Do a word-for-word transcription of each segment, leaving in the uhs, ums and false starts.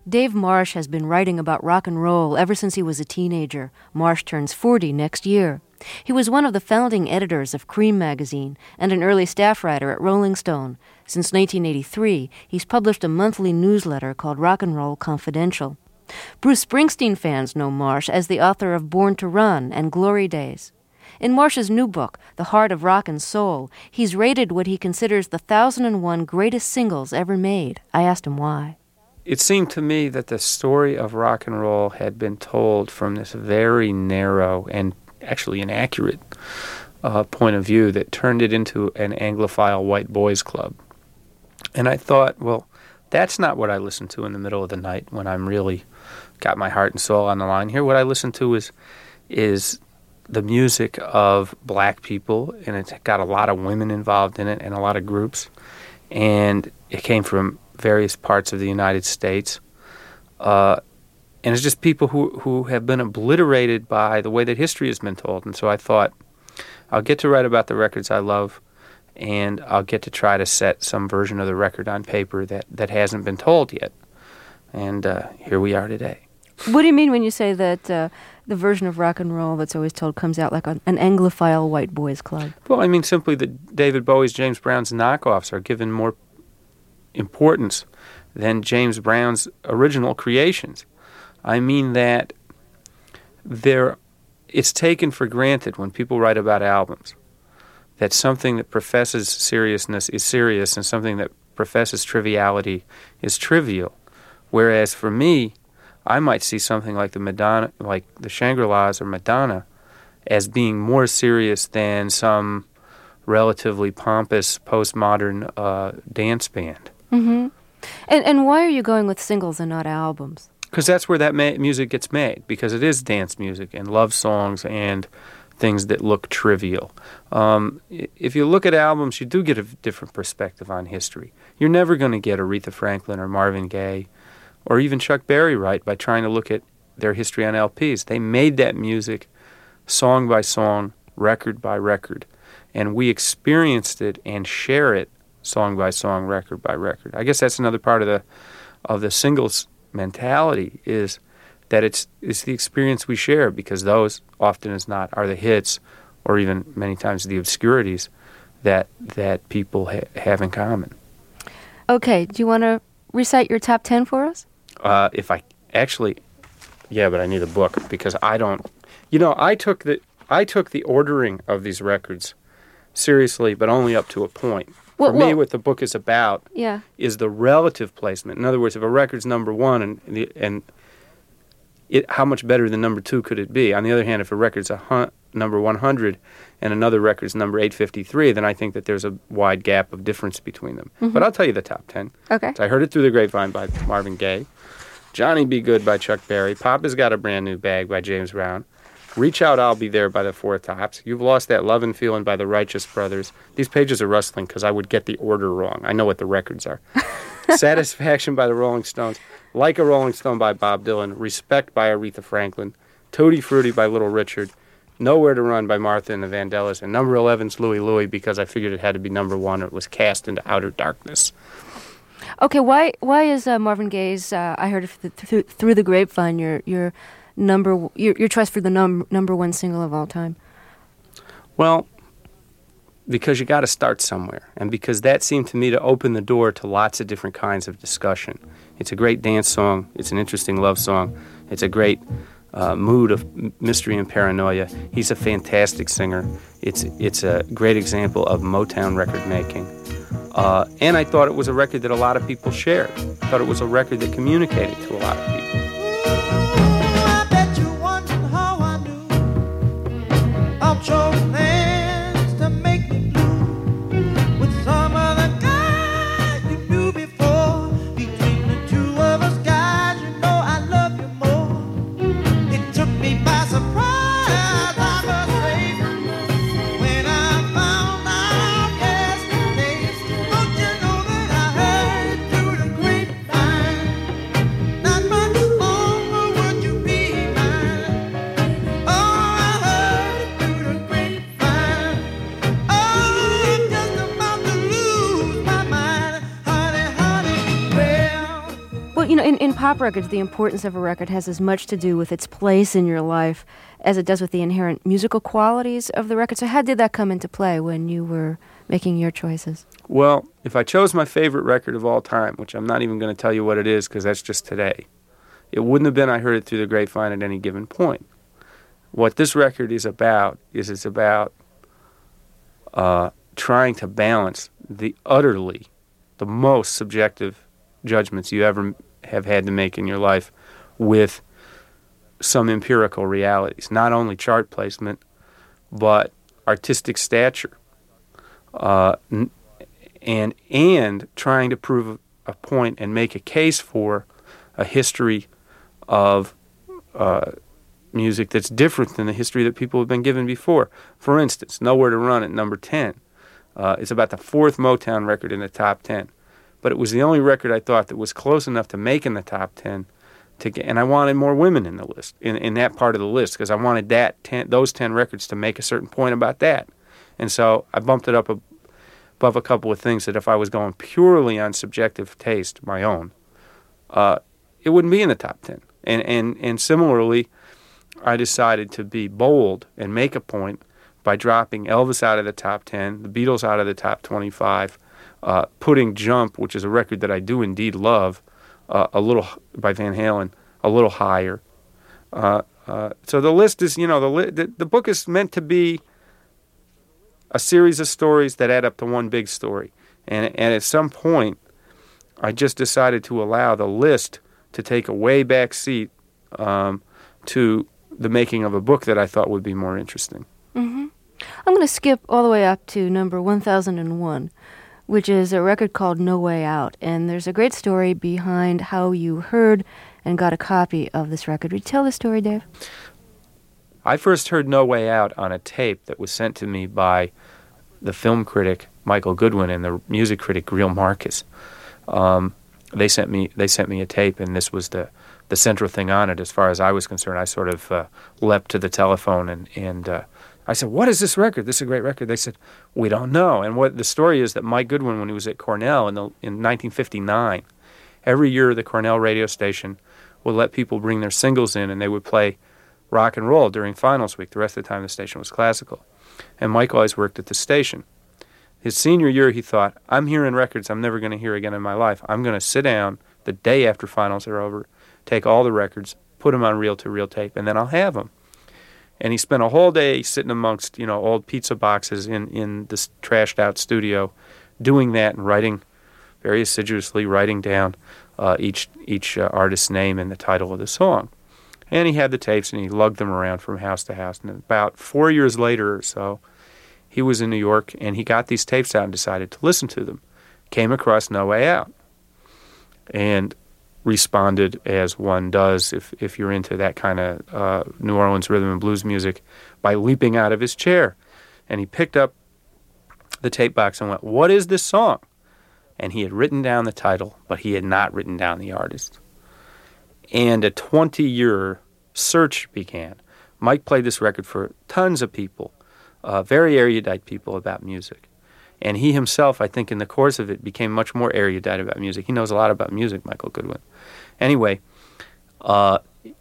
Dave Marsh has been writing about rock and roll ever since he was a teenager. Marsh turns forty next year. He was one of the founding editors of Cream magazine and an early staff writer at Rolling Stone. Since nineteen eighty-three, he's published a monthly newsletter called Rock and Roll Confidential. Bruce Springsteen fans know Marsh as the author of Born to Run and Glory Days. In Marsh's new book, The Heart of Rock and Soul, he's rated what he considers the one thousand one greatest singles ever made. I asked him why. It seemed to me that the story of rock and roll had been told from this very narrow and actually inaccurate uh, point of view that turned it into an Anglophile white boys club. And I thought, well, that's not what I listen to in the middle of the night when I'm really got my heart and soul on the line. Here, what I listen to is is the music of black people, and it's got a lot of women involved in it and a lot of groups. And it came from various parts of the United States. Uh, and it's just people who, who have been obliterated by the way that history has been told. And so I thought, I'll get to write about the records I love, and I'll get to try to set some version of the record on paper that, that hasn't been told yet. And uh, here we are today. What do you mean when you say that uh, the version of rock and roll that's always told comes out like an Anglophile white boys club? Well, I mean simply that David Bowie's, James Brown's knockoffs are given more importance than James Brown's original creations. I mean that there, it's taken for granted when people write about albums that something that professes seriousness is serious and something that professes triviality is trivial. Whereas for me, I might see something like the Madonna, like the Shangri-Las or Madonna, as being more serious than some relatively pompous postmodern uh, dance band. Mm-hmm. And and why are you going with singles and not albums? Because that's where that ma- music gets made, because it is dance music and love songs and things that look trivial. Um, if you look at albums, you do get a different perspective on history. You're never going to get Aretha Franklin or Marvin Gaye or even Chuck Berry right by trying to look at their history on L Ps. They made that music song by song, record by record, and we experienced it and share it song by song, record by record. I guess that's another part of the of the singles mentality, is that it's it's the experience we share, because those often as not are the hits, or even many times the obscurities that that people ha- have in common. Okay, do you want to recite your top ten for us? Uh, if I actually, yeah, but I need a book, because I don't. You know, I took the I took the ordering of these records seriously, but only up to a point. Well, For me, well, what the book is about yeah. is the relative placement. In other words, if a record's number one, and the, and it, how much better than number two could it be? On the other hand, if a record's a hun- number one hundred and another record's number eight fifty-three, then I think that there's a wide gap of difference between them. Mm-hmm. But I'll tell you the top ten. Okay. So I Heard It Through the Grapevine by Marvin Gaye, Johnny Be Good by Chuck Berry, Papa's Got a Brand New Bag by James Brown, Reach Out, I'll Be There by the Four Tops, You've Lost That Lovin' Feelin' by the Righteous Brothers. These pages are rustling because I would get the order wrong. I know what the records are. Satisfaction by the Rolling Stones, Like a Rolling Stone by Bob Dylan, Respect by Aretha Franklin, Tutti Frutti by Little Richard, Nowhere to Run by Martha and the Vandellas, and number eleven's Louie Louie, because I figured it had to be number one or it was cast into outer darkness. Okay, why why is uh, Marvin Gaye's uh, I Heard It Through, through, through the Grapevine your your number your, your choice for the num- number one single of all time? Well, because you got to start somewhere, and because that seemed to me to open the door to lots of different kinds of discussion. It's a great dance song. It's an interesting love song. It's a great uh, mood of mystery and paranoia. He's a fantastic singer. It's it's a great example of Motown record making. Uh, and I thought it was a record that a lot of people shared. I thought it was a record that communicated to a lot of people. I bet you wondering how I knew I'll show plans to make me blue with some other guy you knew before. Between the two of us guys, you know I love you more. It took me by surprise, I must say, when I found out yesterday. Don't you know that I heard it through the grapevine? Not much pop records, the importance of a record has as much to do with its place in your life as it does with the inherent musical qualities of the record. So how did that come into play when you were making your choices? Well, if I chose my favorite record of all time, which I'm not even going to tell you what it is because that's just today, it wouldn't have been I heard it through the grapevine at any given point. What this record is about is it's about uh, trying to balance the utterly, the most subjective judgments you ever have had to make in your life with some empirical realities, not only chart placement, but artistic stature, uh, and and trying to prove a point and make a case for a history of uh, music that's different than the history that people have been given before. For instance, Nowhere to Run at number ten. Uh, it's about the fourth Motown record in the top ten. But it was the only record I thought that was close enough to make in the top ten. To get, and I wanted more women in the list, in, in that part of the list, because I wanted that ten, those ten records to make a certain point about that. And so I bumped it up above a couple of things that if I was going purely on subjective taste, my own, uh, it wouldn't be in the top ten. And, and, and similarly, I decided to be bold and make a point by dropping Elvis out of the top ten, the Beatles out of the top twenty-five, uh, putting Jump, which is a record that I do indeed love, uh, a little by Van Halen, a little higher. Uh, uh, so the list is, you know, the, li- the the book is meant to be a series of stories that add up to one big story. And and at some point, I just decided to allow the list to take a way back seat um, to the making of a book that I thought would be more interesting. Mm-hmm. I'm going to skip all the way up to number one thousand one, which is a record called No Way Out. And there's a great story behind how you heard and got a copy of this record. Would you tell the story, Dave? I first heard No Way Out on a tape that was sent to me by the film critic Michael Goodwin and the music critic Greil Marcus. Um, they sent me they sent me a tape, and this was the, the central thing on it. As far as I was concerned, I sort of uh, leapt to the telephone and and uh, I said, "What is this record? This is a great record." They said, "We don't know." And what the story is that Mike Goodwin, when he was at Cornell in the, in nineteen fifty-nine, every year the Cornell radio station would let people bring their singles in, and they would play rock and roll during finals week. The rest of the time the station was classical. And Mike always worked at the station. His senior year, he thought, I'm hearing records I'm never going to hear again in my life. I'm going to sit down the day after finals are over, take all the records, put them on reel-to-reel tape, and then I'll have them. And he spent a whole day sitting amongst, you know, old pizza boxes in, in this trashed-out studio, doing that and writing, very assiduously writing down uh, each each uh, artist's name and the title of the song. And he had the tapes, and he lugged them around from house to house. And about four years later or so, he was in New York, and he got these tapes out and decided to listen to them. Came across No Way Out, and responded as one does if, if you're into that kind of uh, New Orleans rhythm and blues music, by leaping out of his chair. And he picked up the tape box and went, "What is this song?" And he had written down the title, but he had not written down the artist. And a twenty-year search began. Mike played this record for tons of people, uh, very erudite people about music. And he himself, I think, in the course of it, became much more erudite about music. He knows a lot about music, Michael Goodwin. Anyway, uh,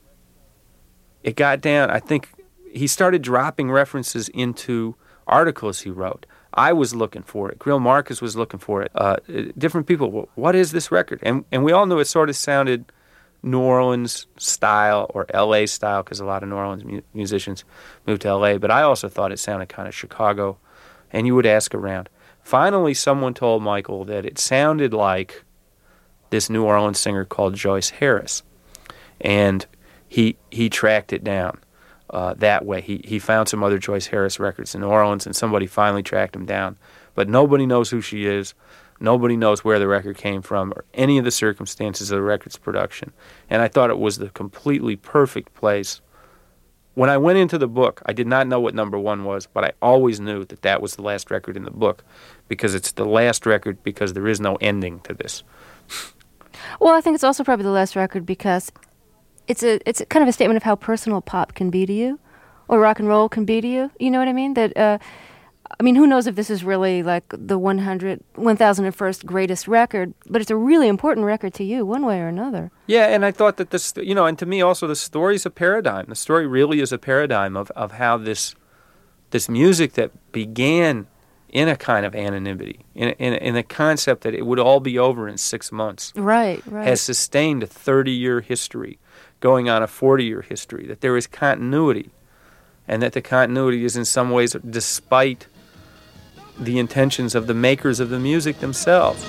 it got down, I think he started dropping references into articles he wrote. I was looking for it. Greil Marcus was looking for it. Uh, different people, what is this record? And and we all knew it sort of sounded New Orleans style or L A style, because a lot of New Orleans mu- musicians moved to L A, but I also thought it sounded kind of Chicago, and you would ask around. Finally, someone told Michael that it sounded like this New Orleans singer called Joyce Harris, and he he tracked it down uh, that way. He he found some other Joyce Harris records in New Orleans, and somebody finally tracked him down. But nobody knows who she is. Nobody knows where the record came from or any of the circumstances of the record's production. And I thought it was the completely perfect place. When I went into the book, I did not know what number one was, but I always knew that that was the last record in the book, because it's the last record because there is no ending to this. Well, I think it's also probably the last record because it's a it's kind of a statement of how personal pop can be to you, or rock and roll can be to you. You know what I mean? That uh, I mean, who knows if this is really like the one hundred, one thousand first greatest record, but it's a really important record to you, one way or another. Yeah, and I thought that this, you know, and to me also the story is a paradigm. The story really is a paradigm of, of how this this music that began in a kind of anonymity, in a, in, a, in a concept that it would all be over in six months, right, right, has sustained a thirty-year history, going on a forty-year history, that there is continuity, and that the continuity is in some ways despite the intentions of the makers of the music themselves.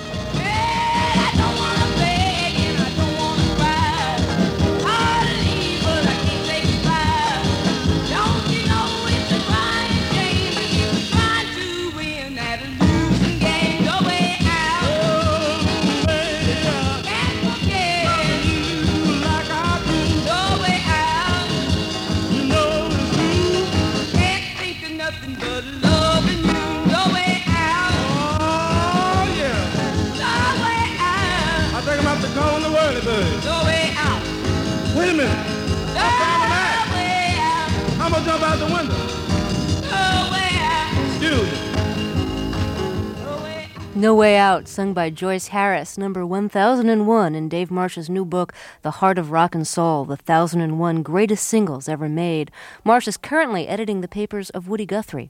Wait a minute. I found an act. I'm gonna jump out the window. Excuse me. No Way Out, sung by Joyce Harris, number one thousand one in Dave Marsh's new book, The Heart of Rock and Soul, the one thousand one Greatest Singles Ever Made. Marsh is currently editing the papers of Woody Guthrie.